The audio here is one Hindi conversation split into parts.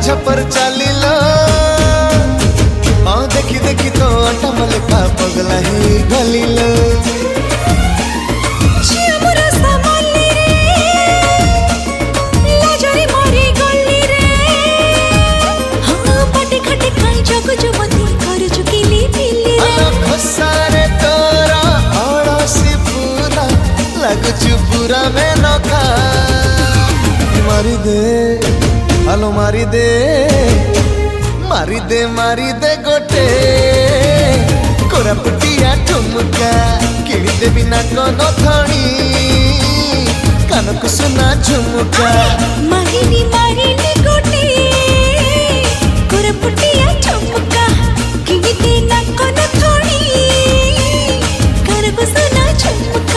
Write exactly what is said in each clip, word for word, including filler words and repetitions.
पर चलिलो हाँ देखी देखी तो अटमल का पगला ही गलिलो पूरा में नौका मारी दे हलो मारी दे मारी दे मारी दे गोटे कोरापुटिया ठुमका किड़ी दे बिना कोनो थणी कान को सुना झुमका मारिनी मारिनी गोटे कोरापुटिया ठुमका किड़ी दे ना कोनो थणी कान को सुना झुमका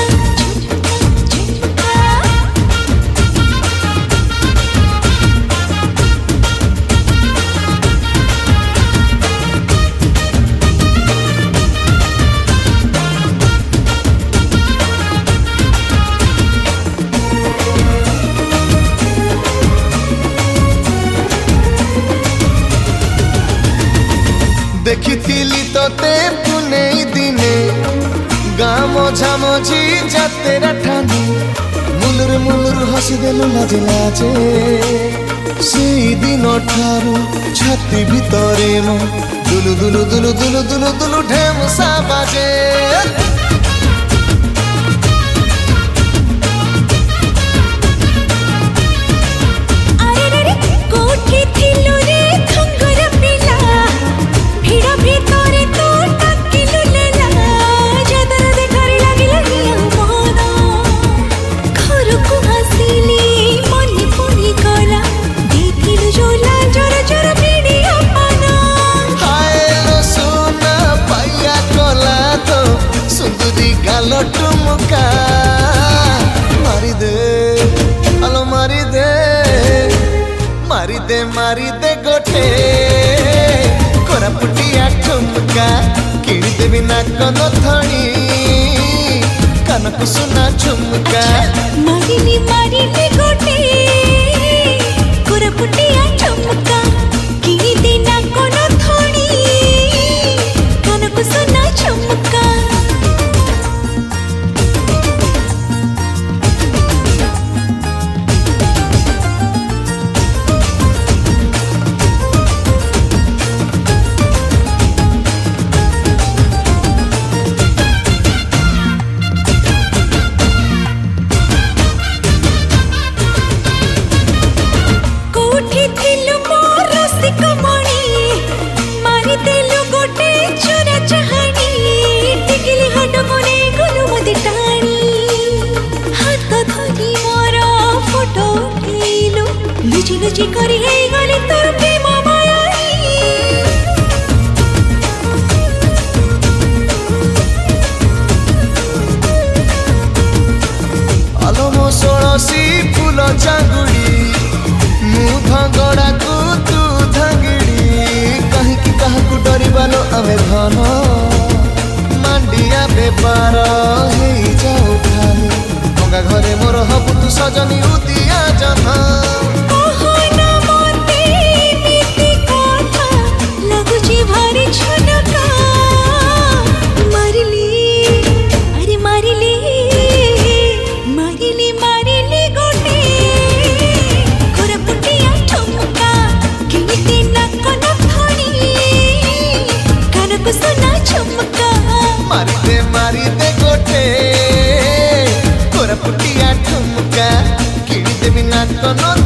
देखी तो ते पुने दिने गाँ मझा मझी जातेरा ठानी मुलुर मुलुर हसी देलु लाजे लाजे से दिन ठारू छाती भितरे मो दुलु दुलु दुलु दुलु दुलु दुलु ढेमुसा बाजे टुमका मारी दे हलो मारी दे मारी दे मारी दे गोटे कोरापुटिया ठुमका किड़ी दे बिना कोनो थणी कान को सुना झुमका मारिनी मारिनी गोटे कोरापुटिया ठुमका किड़ी दे ना कोनो थणी कान को सुना झुमका लुची लुची करी है गली तोर प्रेम मायाई आलो मो सोळसी फूल चांगुड़ी मु धंगड़ा को तू धंगड़ी कहीं की कहा को डरिबालो आमे धन मांडिया बेपार हे जाऊ खाली गंगा घरे मोर हबु तू सजनी उदिया जन्हा मारी दे मारी दे गोटे कोरापुटिया ठुमका किड़ी दे बिना कोनो